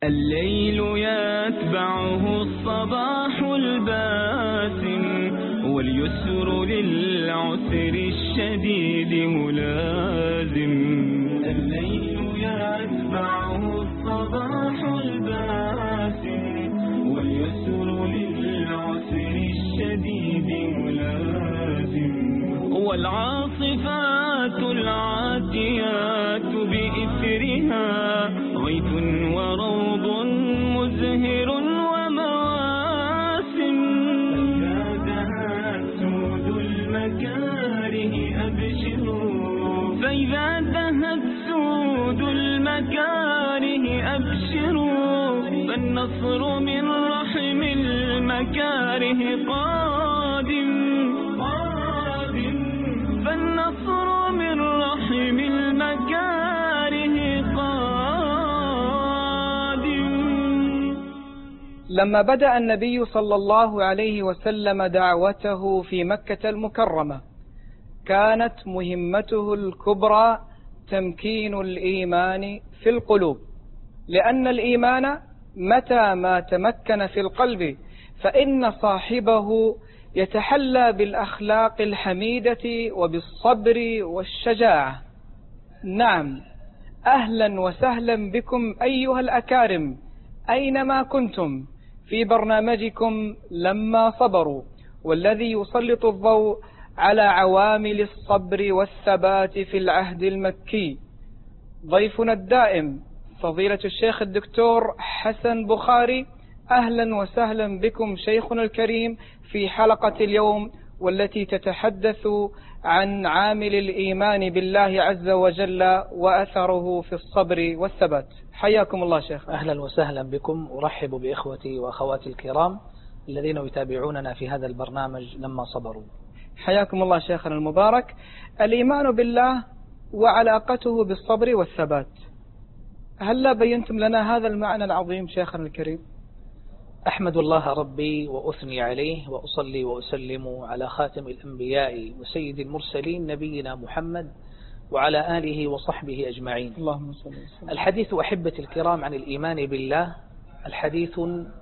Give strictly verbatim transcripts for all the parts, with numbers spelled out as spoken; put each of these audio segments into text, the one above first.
الليل يتبعه الصباح الباسم، واليسر للعسر الشديد ملازم. الليل يتبعه الصباح الباسم، واليسر للعسر الشديد ملازم. والعاصفات العاتيات بإثرها غيث وروض مزهر ومواسم. فإذا دهت سود المكاره أبشروا، فإذا دهت سود المكاره أبشروا، فالنصر من رحم المكاره قادم قادم، فالنصر من رحم المكاره قادم. لما بدأ النبي صلى الله عليه وسلم دعوته في مكة المكرمة، كانت مهمته الكبرى تمكين الإيمان في القلوب، لأن الإيمان متى ما تمكن في القلب فإن صاحبه يتحلى بالأخلاق الحميدة وبالصبر والشجاعة. نعم، أهلا وسهلا بكم أيها الأكارم أينما كنتم في برنامجكم لما صبروا، والذي يسلط الضوء على عوامل الصبر والثبات في العهد المكي. ضيفنا الدائم فضيلة الشيخ الدكتور حسن بخاري، أهلا وسهلا بكم شيخنا الكريم في حلقة اليوم، والتي تتحدث عن عامل الإيمان بالله عز وجل وأثره في الصبر والثبات. حياكم الله شيخ. أهلا وسهلا بكم، أرحب بإخوتي وأخواتي الكرام الذين يتابعوننا في هذا البرنامج لما صبروا. حياكم الله شيخنا المبارك. الإيمان بالله وعلاقته بالصبر والثبات، هل بينتم لنا هذا المعنى العظيم شيخنا الكريم؟ أحمد الله ربي وأثني عليه وأصلي وأسلم على خاتم الأنبياء وسيد المرسلين نبينا محمد وعلى آله وصحبه أجمعين. اللهم صل وسلم. الحديث أحبتي الكرام عن الإيمان بالله الحديث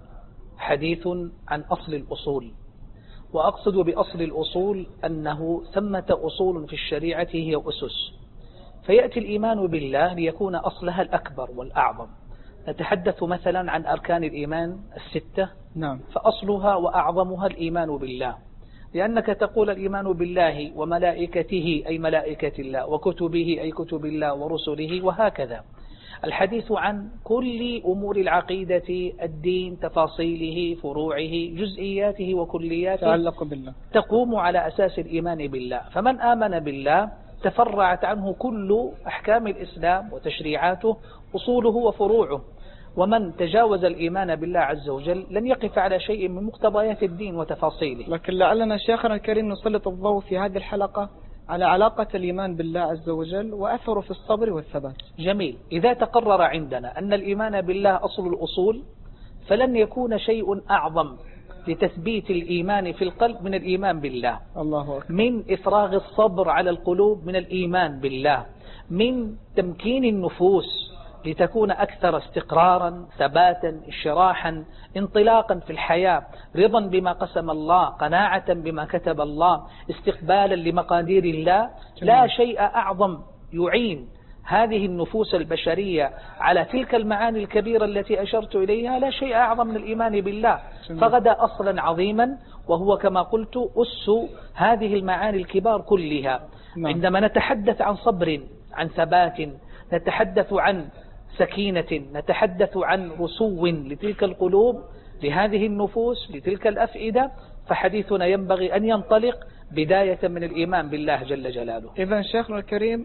حديث عن أصل الأصول، وأقصد بأصل الأصول أنه ثمة أصول في الشريعة هي أسس، فيأتي الإيمان بالله ليكون أصلها الأكبر والأعظم. نتحدث مثلا عن أركان الإيمان الستة، نعم، فأصلها وأعظمها الإيمان بالله، لأنك تقول الإيمان بالله وملائكته أي ملائكة الله، وكتبه أي كتب الله، ورسله، وهكذا. الحديث عن كل أمور العقيدة، الدين، تفاصيله، فروعه، جزئياته وكلياته، تعلق بالله، تقوم على أساس الإيمان بالله. فمن آمن بالله تفرعت عنه كل أحكام الإسلام وتشريعاته، أصوله وفروعه. ومن تجاوز الإيمان بالله عز وجل لن يقف على شيء من مقتضيات الدين وتفاصيله. لكن لعلنا شيخنا الكريم نسلط الضوء في هذه الحلقة على علاقة الإيمان بالله عز وجل وأثره في الصبر والثبات. جميل. إذا تقرر عندنا أن الإيمان بالله أصل الأصول، فلن يكون شيء أعظم لتثبيت الإيمان في القلب من الإيمان بالله. الله أكبر. من إفراغ الصبر على القلوب من الإيمان بالله، من تمكين النفوس لتكون أكثر استقرارا، ثباتا، انشراحا، انطلاقا في الحياة، رضا بما قسم الله، قناعة بما كتب الله، استقبالا لمقادير الله. لا شيء أعظم يعين هذه النفوس البشرية على تلك المعاني الكبيرة التي أشرت إليها، لا شيء أعظم من الإيمان بالله. فغدا أصلا عظيما، وهو كما قلت أس هذه المعاني الكبار كلها. عندما نتحدث عن صبر، عن ثبات، نتحدث عن سكينة، نتحدث عن رسو لتلك القلوب، لهذه النفوس، لتلك الأفئدة، فحديثنا ينبغي أن ينطلق بداية من الإيمان بالله جل جلاله. إذن شيخنا الكريم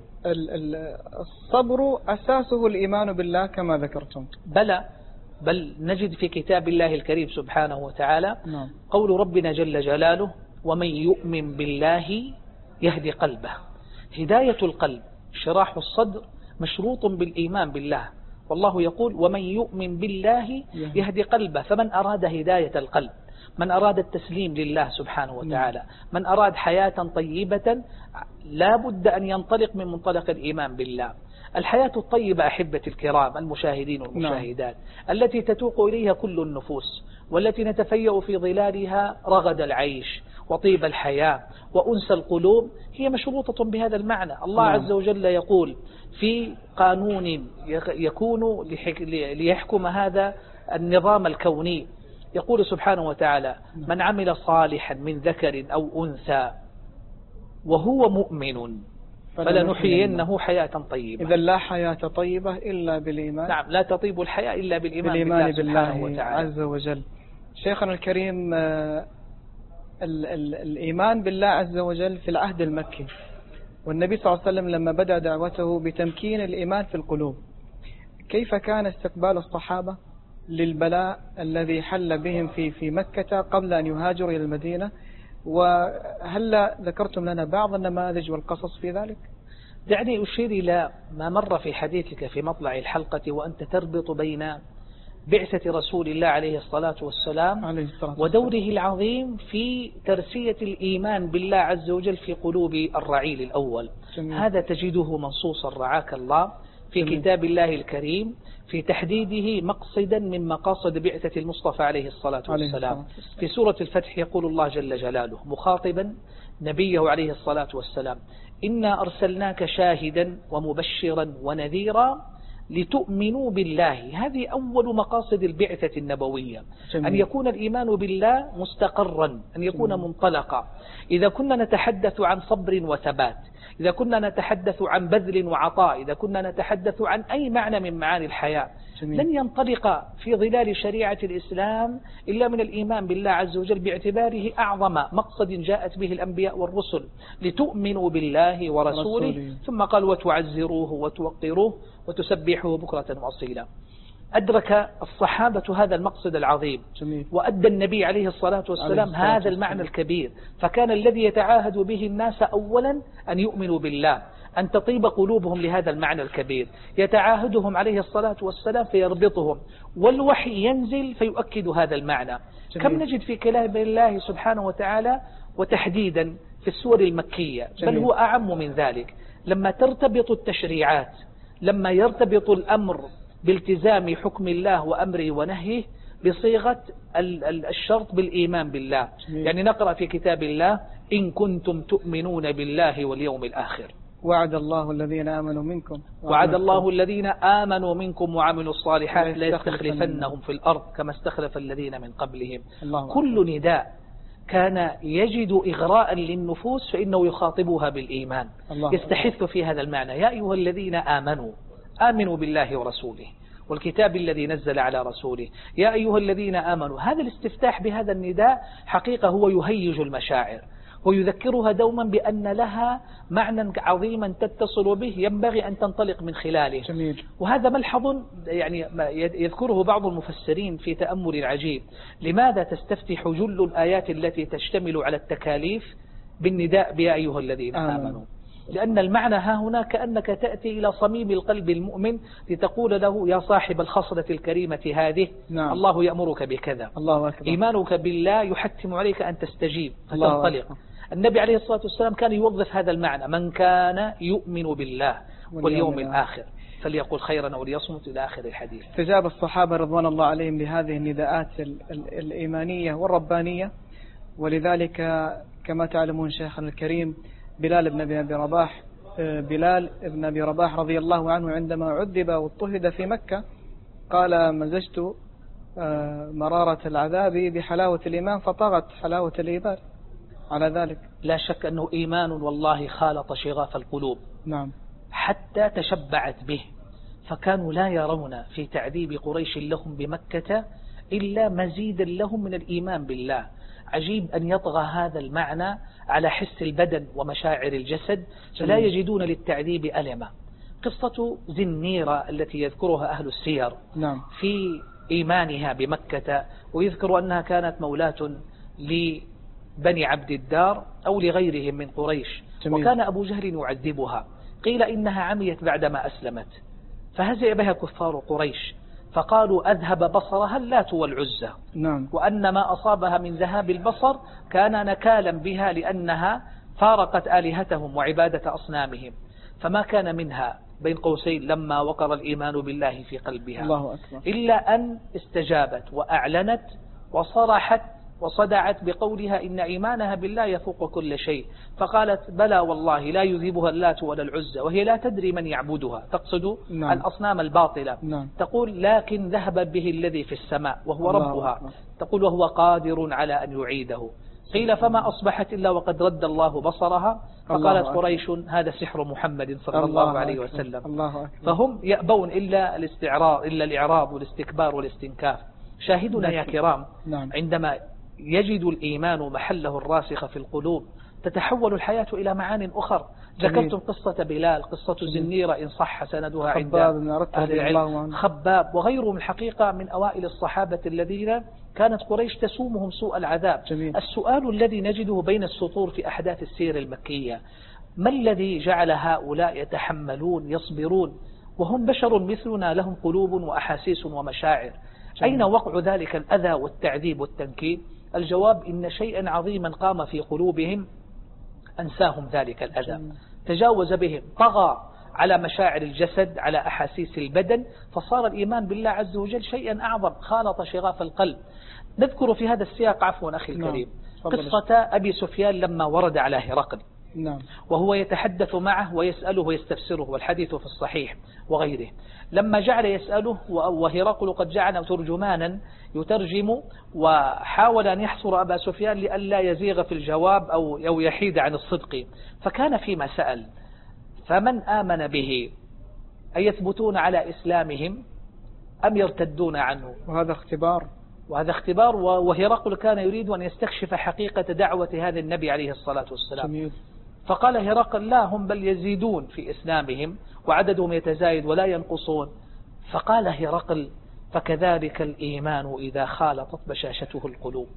الصبر أساسه الإيمان بالله كما ذكرتم. بلى، بل نجد في كتاب الله الكريم سبحانه وتعالى نعم. قول ربنا جل جلاله: ومن يؤمن بالله يهدي قلبه. هداية القلب، شراح الصدر، مشروط بالإيمان بالله. والله يقول: ومن يؤمن بالله يهدي قلبه. فمن أراد هداية القلب، من أراد التسليم لله سبحانه وتعالى، من أراد حياة طيبة، لا بد أن ينطلق من منطلق الإيمان بالله. الحياة الطيبة أحبتي الكرام المشاهدين والمشاهدات نعم. التي تتوق إليها كل النفوس والتي نتفيأ في ظلالها رغد العيش وطيب الحياة وأنس القلوب هي مشروطة بهذا المعنى. الله نعم. عز وجل يقول في قانون يكون ليحكم هذا النظام الكوني، يقول سبحانه وتعالى من عمل صالحا من ذكر أو أنثى وهو مؤمن فلنحيينه حياة طيبة. إذا لا حياة طيبة إلا بالإيمان. نعم لا تطيب الحياة إلا بالإيمان, بالإيمان بالله, بالله وتعالى. عز وجل. شيخنا الكريم ال ال الإيمان بالله عز وجل في العهد المكي، والنبي صلى الله عليه وسلم لما بدأ دعوته بتمكين الإيمان في القلوب، كيف كان استقبال الصحابة للبلاء الذي حل بهم في في مكة قبل أن يهاجروا إلى المدينة؟ وهل ذكرتم لنا بعض النماذج والقصص في ذلك؟ دعني أشير إلى ما مر في حديثك في مطلع الحلقة وأنت تربط بين بعثة رسول الله عليه الصلاة والسلام عليه الصلاة ودوره العظيم في ترسية الإيمان بالله عز وجل في قلوب الرعيل الأول. جميل. هذا تجده منصوصا رعاك الله في جميل. كتاب الله الكريم في تحديده مقصدا من مقاصد بعثة المصطفى عليه الصلاة والسلام. في سورة الفتح يقول الله جل جلاله مخاطبا نبيه عليه الصلاة والسلام إنا أرسلناك شاهدا ومبشرا ونذيرا لتؤمنوا بالله. هذه أول مقاصد البعثة النبوية. جميل. أن يكون الإيمان بالله مستقرا، أن يكون جميل. منطلقا. إذا كنا نتحدث عن صبر وثبات، إذا كنا نتحدث عن بذل وعطاء، إذا كنا نتحدث عن أي معنى من معاني الحياة، جميل. لن ينطلق في ظلال شريعة الإسلام إلا من الإيمان بالله عز وجل باعتباره أعظم مقصد جاءت به الأنبياء والرسل لتؤمنوا بالله ورسوله رسولي. ثم قال وتعزروه وتوقروه وتسبحوه بكرة وأصيلا. أدرك الصحابة هذا المقصد العظيم. جميل. وأدى النبي عليه الصلاة والسلام عليه هذا المعنى الكبير، فكان الذي يتعاهد به الناس أولا أن يؤمنوا بالله، أن تطيب قلوبهم لهذا المعنى الكبير، يتعاهدهم عليه الصلاة والسلام فيربطهم، والوحي ينزل فيؤكد هذا المعنى. جميل. كم نجد في كلام الله سبحانه وتعالى وتحديدا في السور المكية. جميل. بل هو أعم من ذلك، لما ترتبط التشريعات، لما يرتبط الأمر بالتزام حكم الله وأمره ونهيه بصيغة الشرط بالإيمان بالله. جميل. يعني نقرأ في كتاب الله إن كنتم تؤمنون بالله واليوم الآخر وعد الله الذين آمنوا منكم وعد الله الذين آمنوا منكم وعملوا الصالحات ليستخلفنهم في الأرض كما استخلف الذين من قبلهم. كل نداء كان يجد إغراء للنفوس فإنه يخاطبها بالإيمان. يستحث في هذا المعنى يا أيها الذين آمنوا آمنوا بالله ورسوله والكتاب الذي نزل على رسوله يا أيها الذين آمنوا. هذا الاستفتاح بهذا النداء حقيقة هو يهيج المشاعر ويذكرها دوما بأن لها معنى عظيما تتصل به ينبغي أن تنطلق من خلاله. جميل. وهذا ملحظ يعني يذكره بعض المفسرين في تأمل عجيب. لماذا تستفتح جل الآيات التي تشتمل على التكاليف بالنداء بيا أيها الذين آمنوا؟ آمنوا. لأن المعنى ها هنا كأنك تأتي إلى صميم القلب المؤمن لتقول له يا صاحب الخصلة الكريمة هذه. نعم. الله يأمرك بكذا. الله أكبر. إيمانك بالله يحتم عليك أن تستجيب فتنطلق. النبي عليه الصلاة والسلام كان يوظف هذا المعنى من كان يؤمن بالله واليوم الآخر فليقول خيرا أو ليصمت إلى آخر الحديث. استجاب الصحابة رضوان الله عليهم لهذه النداءات الإيمانية والربانية، ولذلك كما تعلمون شيخنا الكريم بلال بن أبي رباح بلال بن أبي رباح رضي الله عنه عندما عذب واضطهد في مكة قال مزجت مرارة العذاب بحلاوة الإيمان فطغت حلاوة الإيمان على ذلك. لا شك أنه إيمان والله خالط شغاف القلوب. نعم. حتى تشبعت به، فكانوا لا يرون في تعذيب قريش لهم بمكة إلا مزيدا لهم من الإيمان بالله. عجيب أن يطغى هذا المعنى على حس البدن ومشاعر الجسد فلا يجدون للتعذيب ألمة. قصة زنيرة التي يذكرها أهل السير. نعم. في إيمانها بمكة، ويذكر أنها كانت مولاة لبني عبد الدار أو لغيرهم من قريش. جميل. وكان أبو جهل يعذبها، قيل إنها عميت بعدما أسلمت فهزئ بها كفار قريش فقالوا أذهب بصرها اللات والعزى. نعم. وأن ما أصابها من ذهاب البصر كان نكالا بها لأنها فارقت آلهتهم وعبادة أصنامهم، فما كان منها بين قوسين لما وقر الإيمان بالله في قلبها، الله أكبر. إلا أن استجابت وأعلنت وصرحت وصدعت بقولها إن إيمانها بالله يفوق كل شيء، فقالت بلى والله لا يذيبها اللات ولا العزى، وهي لا تدري من يعبدها، تقصد نعم. الأصنام الباطلة. نعم. تقول لكن ذهب به الذي في السماء وهو ربها، أكبر. تقول وهو قادر على أن يعيده. قيل فما أصبحت إلا وقد رد الله بصرها، فقالت قريش هذا سحر محمد صلى الله, الله عليه وسلم. الله أكبر. فهم يأبون إلا الاستعراض إلا الإعراض والاستكبار والاستنكاف. شاهدنا يا كرام، نعم. عندما يجد الإيمان محله الراسخ في القلوب تتحول الحياة إلى معان أخر. ذكرتم قصة بلال، قصة زنيرة إن صح سندها عند أهل العلم، خباب وغيرهم الحقيقة من أوائل الصحابة الذين كانت قريش تسومهم سوء العذاب. جميل. السؤال الذي نجده بين السطور في أحداث السير المكية، ما الذي جعل هؤلاء يتحملون يصبرون وهم بشر مثلنا لهم قلوب وأحاسيس ومشاعر؟ جميل. أين وقع ذلك الأذى والتعذيب والتنكيل؟ الجواب إن شيئا عظيما قام في قلوبهم أنساهم ذلك الأذى، تجاوز بهم، طغى على مشاعر الجسد، على أحاسيس البدن، فصار الإيمان بالله عز وجل شيئا أعظم، خالط شغاف القلب. نذكر في هذا السياق عفوا أخي الكريم قصة أبي سفيان لما ورد على هرقل، نعم. وهو يتحدث معه ويسأله ويستفسره، والحديث في الصحيح وغيره. لما جعل يسأله وهرقل قد جعل ترجمانا يترجم، وحاول أن يحصر أبا سفيان لئلا يزيغ في الجواب أو أو يحيد عن الصدق، فكان فيما سأل فمن آمن به أيثبتون على إسلامهم أم يرتدون عنه؟ وهذا اختبار وهذا اختبار وهرقل كان يريد أن يستكشف حقيقة دعوة هذا النبي عليه الصلاة والسلام. جميل. فقال هرقل لا، هم بل يزيدون في إسلامهم وعددهم يتزايد ولا ينقصون. فقال هرقل فكذلك الإيمان إذا خالطت بشاشته القلوب.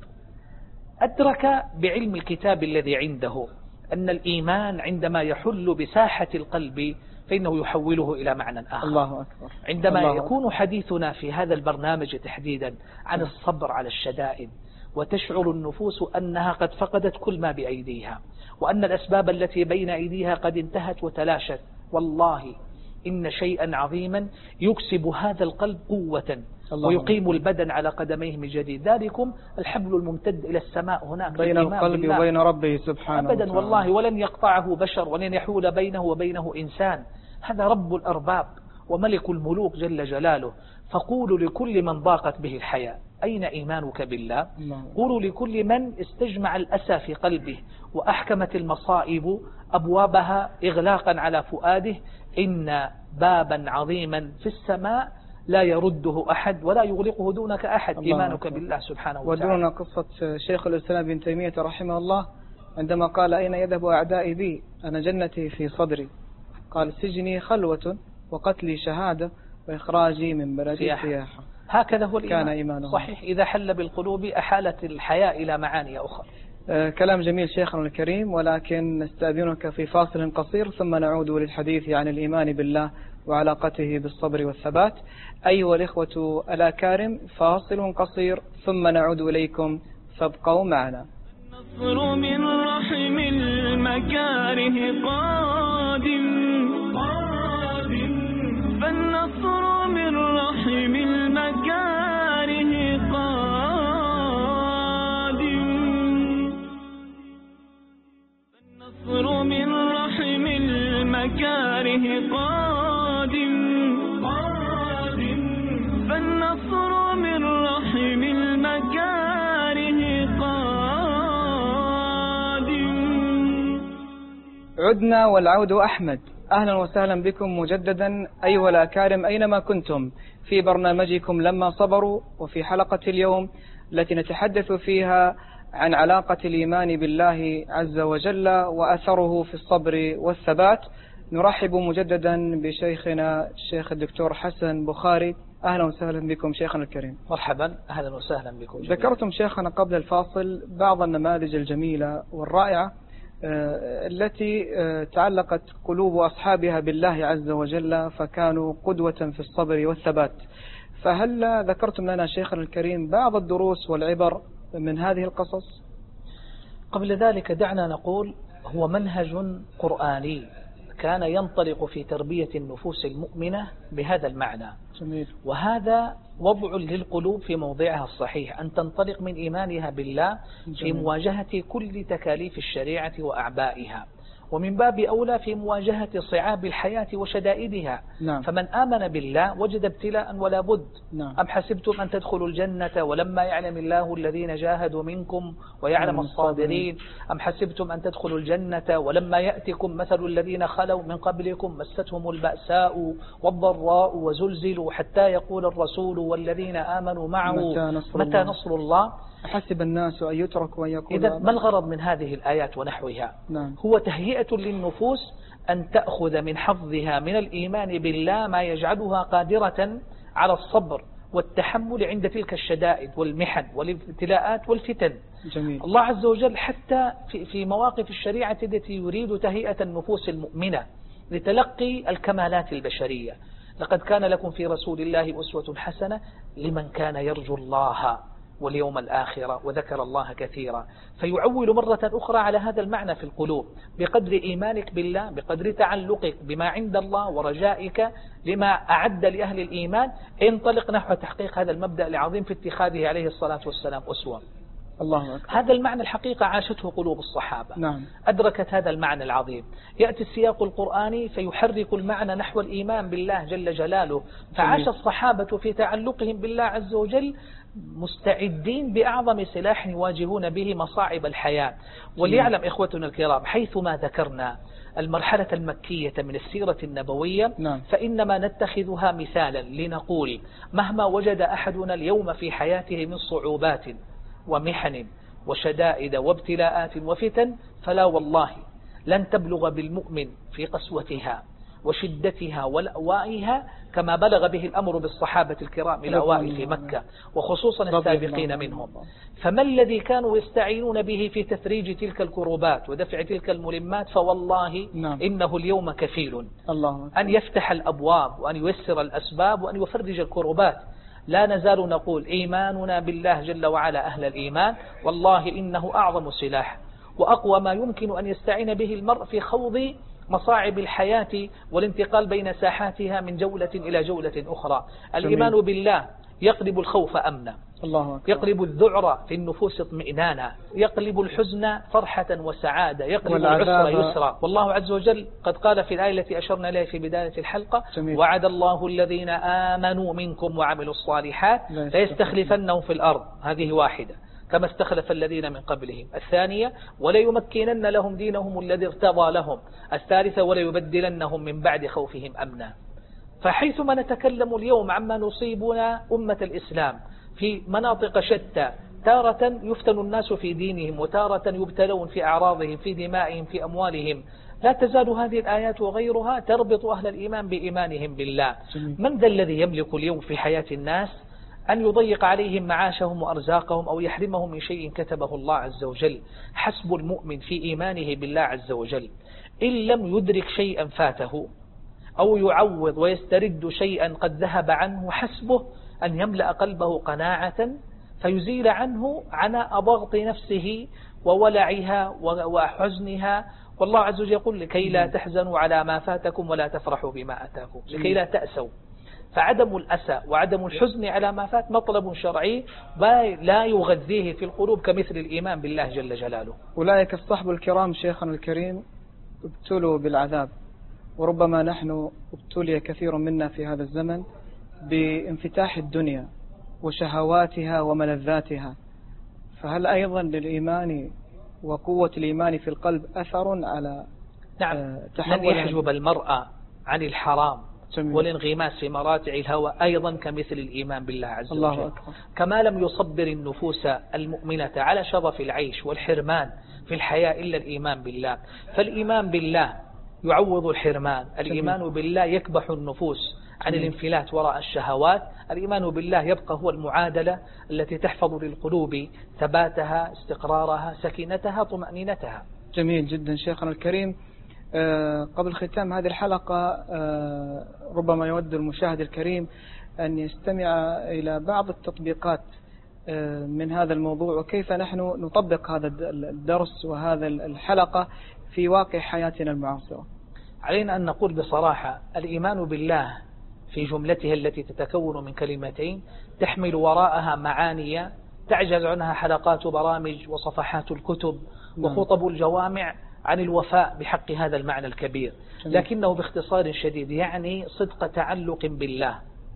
أدرك بعلم الكتاب الذي عنده أن الإيمان عندما يحل بساحة القلب فإنه يحوله إلى معنى آخر. الله أكبر. عندما الله يكون أكبر. حديثنا في هذا البرنامج تحديدا عن الصبر على الشدائد، وتشعر النفوس أنها قد فقدت كل ما بأيديها، وأن الأسباب التي بين أيديها قد انتهت وتلاشت، والله إن شيئا عظيما يكسب هذا القلب قوة ويقيم البدن على قدميه من جديد. ذلكم الحبل الممتد إلى السماء هناك بين القلب وبين ربه سبحانه أبدا وتعالى. والله ولن يقطعه بشر ولن يحول بينه وبينه إنسان. هذا رب الأرباب وملك الملوك جل جلاله. فقولوا لكل من ضاقت به الحياة أين إيمانك بالله؟ قولوا لكل من استجمع الأسى في قلبه وأحكمت المصائب أبوابها إغلاقا على فؤاده إن بابا عظيما في السماء لا يرده أحد ولا يغلقه دونك أحد، إيمانك بالله سبحانه وتعالى. ودون قصة شيخ الإسلام ابن تيمية رحمه الله عندما قال أين يذهب أعدائي بي أنا جنتي في صدري، قال سجني خلوة وقتلي شهادة وإخراجي من بلدي سياحة. هكذا هو الإيمان. كان إيمانه صحيح، إذا حل بالقلوب أحالت الحياة إلى معاني أخرى. آه كلام جميل شيخنا الكريم، ولكن نستأذنك في فاصل قصير ثم نعود للحديث عن الإيمان بالله وعلاقته بالصبر والثبات. أيها الإخوة الأكارم، فاصل قصير ثم نعود إليكم فابقوا معنا. النصر من رحم المكاره قادم قادم فالنصر من رحم المكاره قادم فالنصر من رحم المكاره قادم قادم فالنصر من رحم المكاره قادم. عدنا والعود أحمد. أهلا وسهلا بكم مجددا أيها الأكارم أينما كنتم في برنامجكم لما صبروا، وفي حلقة اليوم التي نتحدث فيها عن علاقة الإيمان بالله عز وجل وأثره في الصبر والثبات. نرحب مجددا بشيخنا الشيخ الدكتور حسن بخاري. أهلا وسهلا بكم شيخنا الكريم. مرحبا، أهلا وسهلا بكم. ذكرتم شيخنا قبل الفاصل بعض النماذج الجميلة والرائعة التي تعلقت قلوب أصحابها بالله عز وجل فكانوا قدوة في الصبر والثبات، فهل ذكرتم لنا شيخنا الكريم بعض الدروس والعبر من هذه القصص؟ قبل ذلك دعنا نقول هو منهج قرآني كان ينطلق في تربية النفوس المؤمنة بهذا المعنى. جميل. وهذا وضع للقلوب في موضعها الصحيح، أن تنطلق من إيمانها بالله في مواجهة كل تكاليف الشريعة وأعبائها، ومن باب أولى في مواجهة صعاب الحياة وشدائدها. نعم. فمن آمن بالله وجد ابتلاء ولا بد. نعم. أم حسبتم أن تدخلوا الجنة ولما يعلم الله الذين جاهدوا منكم ويعلم الصابرين؟ أم حسبتم أن تدخلوا الجنة ولما يأتكم مثل الذين خلوا من قبلكم مستهم البأساء والضراء وزلزلوا حتى يقول الرسول والذين آمنوا معه متى نصر, متى نصر الله؟ حسب الناس أن يتركوا أن يقولوا. إذا ما الغرض من هذه الآيات ونحوها؟ نعم. هو تهيئة للنفوس أن تأخذ من حظها من الإيمان بالله ما يجعلها قادرة على الصبر والتحمل عند تلك الشدائد والمحن والابتلاءات والفتن. جميل. الله عز وجل حتى في في مواقف الشريعة التي يريد تهيئة النفوس المؤمنة لتلقي الكمالات البشرية. لقد كان لكم في رسول الله أسوة حسنة لمن كان يرجو الله واليوم الآخرة وذكر الله كثيرا. فيعول مرة أخرى على هذا المعنى في القلوب بقدر إيمانك بالله، بقدر تعلقك بما عند الله ورجائك لما أعد لأهل الإيمان، انطلق نحو تحقيق هذا المبدأ العظيم في اتخاذه عليه الصلاة والسلام أسوة. الله أكبر. هذا المعنى الحقيقة عاشته قلوب الصحابة. نعم. أدركت هذا المعنى العظيم. يأتي السياق القرآني فيحرك المعنى نحو الإيمان بالله جل جلاله. فعاش الصحابة في تعلقهم بالله عز وجل مستعدين بأعظم سلاح يواجهون به مصاعب الحياة. وليعلم إخوتنا الكرام حيثما ذكرنا المرحلة المكية من السيرة النبوية، نعم. فإنما نتخذها مثالا لنقول مهما وجد أحدنا اليوم في حياته من صعوبات ومحن وشدائد وابتلاءات وفتن، فلا والله لن تبلغ بالمؤمن في قسوتها وشدتها ولأوائها كما بلغ به الأمر بالصحابة الكرام الأوائل في مكة وخصوصا السابقين منهم. فما الذي كانوا يستعينون به في تفريج تلك الكروبات ودفع تلك الملمات؟ فوالله نعم. إنه اليوم كفيل الله أن يفتح الأبواب وأن ييسر الأسباب وأن يفرج الكروبات. لا نزال نقول إيماننا بالله جل وعلا أهل الإيمان والله إنه أعظم سلاح وأقوى ما يمكن أن يستعين به المرء في خوض مصاعب الحياة والانتقال بين ساحاتها من جولة إلى جولة أخرى. الإيمان بالله يقلب الخوف أمنا، الله أكبر. يقلب الذعر في النفوس اطمئنانا، يقلب الحزن فرحة وسعادة، يقلب العسر يسرا. والله عز وجل قد قال في الآية التي أشرنا إليها في بداية الحلقة: جميل. وعد الله الذين آمنوا منكم وعملوا الصالحات ليستخلفنهم في الأرض. هذه واحدة كما استخلف الذين من قبلهم. الثانية: وليمكنن لهم دينهم الذي ارتضى لهم. الثالثة: وليبدلنهم من بعد خوفهم أمنا. فحيثما نتكلم اليوم عما نصيبنا أمة الإسلام في مناطق شتى، تارة يفتن الناس في دينهم وتارة يبتلون في أعراضهم في دمائهم في أموالهم، لا تزال هذه الآيات وغيرها تربط أهل الإيمان بإيمانهم بالله. من ذا الذي يملك اليوم في حياة الناس أن يضيق عليهم معاشهم وأرزاقهم أو يحرمهم من شيء كتبه الله عز وجل؟ حسب المؤمن في إيمانه بالله عز وجل إن لم يدرك شيئا فاته أو يعوض ويسترد شيئا قد ذهب عنه، حسبه أن يملأ قلبه قناعة فيزيل عنه عناء ضغط نفسه وولعها وحزنها. والله عز وجل يقول: لكي لا تحزنوا على ما فاتكم ولا تفرحوا بما أتاكم، لكي لا تأسوا. فعدم الأسى وعدم الحزن على ما فات مطلب شرعي لا يغذيه في القلوب كمثل الإيمان بالله جل جلاله. أولئك الصحب الكرام شيخنا الكريم ابتلوا بالعذاب، وربما نحن ابتلي كثير منا في هذا الزمن بانفتاح الدنيا وشهواتها وملذاتها. فهل أيضا للإيمان وقوة الإيمان في القلب أثر على نعم لن يحجب المرأة عن الحرام جميل. والانغماس في مراتع الهوى أيضا كمثل الإيمان بالله عز الله وجل أكبر. كما كما لم يصبر النفوس المؤمنة على شرف العيش والحرمان في الحياة إلا الإيمان بالله. فالإيمان بالله يعوض الحرمان، الإيمان بالله يكبح النفوس عن الانفلات وراء الشهوات، الإيمان بالله يبقى هو المعادلة التي تحفظ للقلوب ثباتها، استقرارها، سكينتها، طمأنينتها. جميل جدا شيخنا الكريم. أه قبل ختام هذه الحلقة أه ربما يود المشاهد الكريم أن يستمع إلى بعض التطبيقات أه من هذا الموضوع، وكيف نحن نطبق هذا الدرس وهذا الحلقة في واقع حياتنا المعاصرة. علينا أن نقول بصراحة الإيمان بالله في جملتها التي تتكون من كلمتين تحمل وراءها معاني تعجز عنها حلقات برامج وصفحات الكتب وخطب الجوامع عن الوفاء بحق هذا المعنى الكبير، لكنه باختصار شديد يعني صدق تعلق بالله،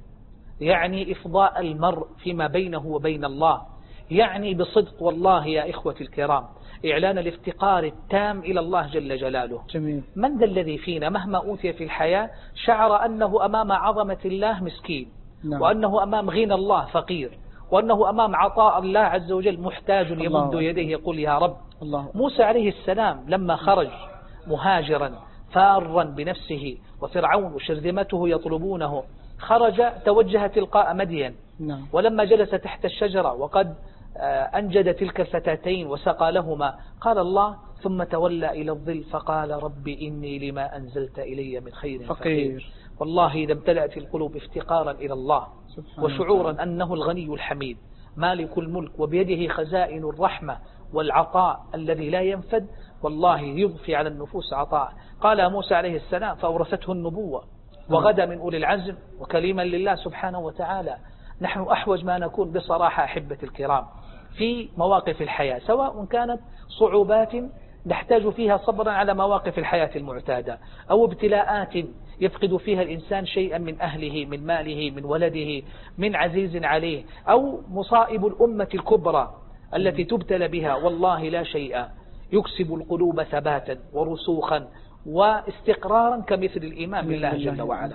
يعني إفضاء المرء فيما بينه وبين الله، يعني بصدق والله يا إخوة الكرام إعلان الافتقار التام إلى الله جل جلاله. جميل. من ذا الذي فينا مهما أوتي في الحياة شعر أنه أمام عظمة الله مسكين، نعم. وأنه أمام غنى الله فقير، وأنه أمام عطاء الله عز وجل محتاج يمد يديه يقول يا رب. الله. موسى عليه السلام لما خرج مهاجرا فارا بنفسه وفرعون وشرذمته يطلبونه خرج توجه تلقاء مدين، نعم. ولما جلس تحت الشجرة وقد أنجد تلك الفتاتين وسقى لهما قال الله ثم تولى إلى الظل فقال رب إني لما أنزلت إلي من خير فقير. والله إذا امتلأت القلوب افتقارا إلى الله وشعورا أنه الغني الحميد مالك الملك وبيده خزائن الرحمة والعطاء الذي لا ينفد، والله يضفي على النفوس عطاء. قال موسى عليه السلام فأورثته النبوة وغدا من أولي العزم وكليما لله سبحانه وتعالى. نحن أحوج ما نكون بصراحة أحبة الكرام في مواقف الحياة، سواء كانت صعوبات نحتاج فيها صبرا على مواقف الحياة المعتادة، أو ابتلاءات يفقد فيها الإنسان شيئا من أهله من ماله من ولده من عزيز عليه، أو مصائب الأمة الكبرى التي تبتلى بها، والله لا شيء يكسب القلوب ثباتا ورسوخا واستقرارا كمثل الإيمان بالله جل وعلا.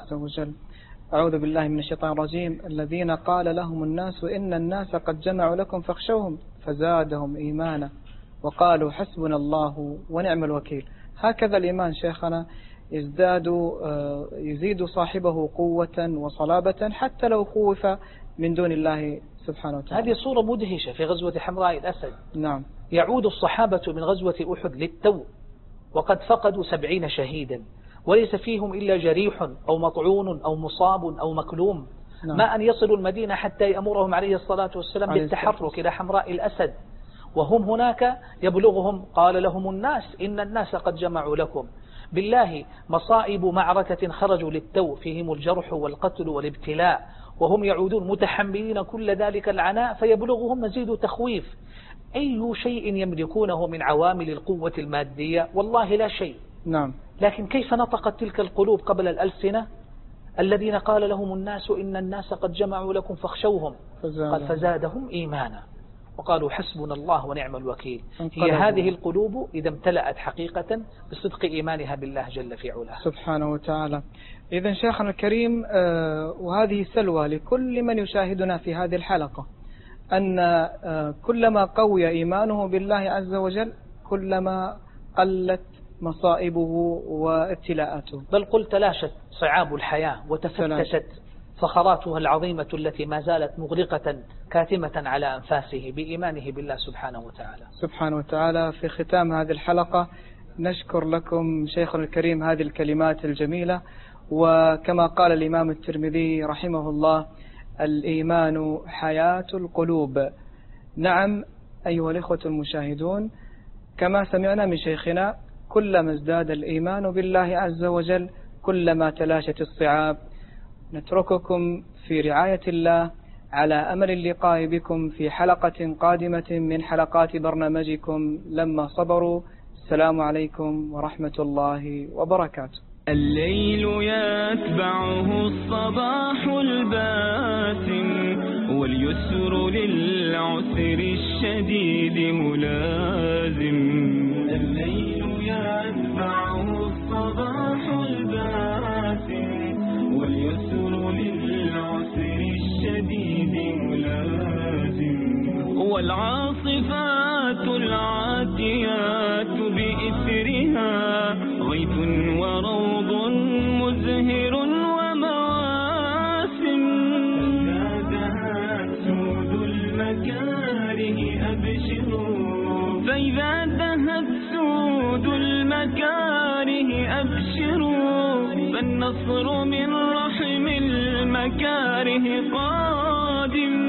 أعوذ بالله من الشيطان الرجيم. الذين قال لهم الناس إن الناس قد جمعوا لكم فاخشوهم فزادهم إيمانا وقالوا حسبنا الله ونعم الوكيل. هكذا الإيمان شيخنا يزداد يزيد صاحبه قوة وصلابة حتى لو خوف من دون الله سبحانه وتعالى. هذه صورة مدهشة في غزوة حمراء الأسد. نعم. يعود الصحابة من غزوة أحد للتو وقد فقدوا سبعين شهيدا وليس فيهم إلا جريح أو مطعون أو مصاب أو مكلوم. نعم. ما أن يصلوا المدينة حتى يأمرهم عليه الصلاة والسلام بالتحرك إلى حمراء الأسد، وهم هناك يبلغهم قال لهم الناس إن الناس قد جمعوا لكم. بالله مصائب معركة خرجوا للتو فيهم الجرح والقتل والابتلاء وهم يعودون متحملين كل ذلك العناء فيبلغهم مزيد تخويف. أي شيء يملكونه من عوامل القوة المادية؟ والله لا شيء. نعم. لكن كيف نطقت تلك القلوب قبل الألسنة؟ الذين قال لهم الناس إن الناس قد جمعوا لكم فاخشوهم قال فزادهم إيمانا وقالوا حسبنا الله ونعم الوكيل. هي هذه القلوب إذا امتلأت حقيقة بصدق إيمانها بالله جل في علاه سبحانه وتعالى. إذن شيخنا الكريم، وهذه سلوى لكل من يشاهدنا في هذه الحلقة، أن كلما قوي إيمانه بالله عز وجل كلما قلت مصائبه وابتلاءاته، بل قل تلاشت صعاب الحياة وتفتشت فخراتها العظيمة التي ما زالت مغرقة كاتمة على أنفاسه بإيمانه بالله سبحانه وتعالى سبحانه وتعالى. في ختام هذه الحلقة نشكر لكم شيخنا الكريم هذه الكلمات الجميلة، وكما قال الإمام الترمذي رحمه الله الإيمان حياة القلوب. نعم أيها الإخوة المشاهدون، كما سمعنا من شيخنا كلما ازداد الإيمان بالله عز وجل كلما تلاشت الصعاب. نترككم في رعاية الله على أمل اللقاء بكم في حلقة قادمة من حلقات برنامجكم لما صبروا. السلام عليكم ورحمة الله وبركاته. الليل يتبعه الصباح الباسم واليسر للعسر الشديد ملازم. الليل يتبعه الصباح الباسم واليسر للعسر الشديد ملازم. والعاصفات العاتيات بإثرها غيث وروض مزهر ومواسم. فإذا دهت سود المكاره أبشروا فإذا دهت سود المكاره أبشروا فالنصر من رحم المكاره قادم.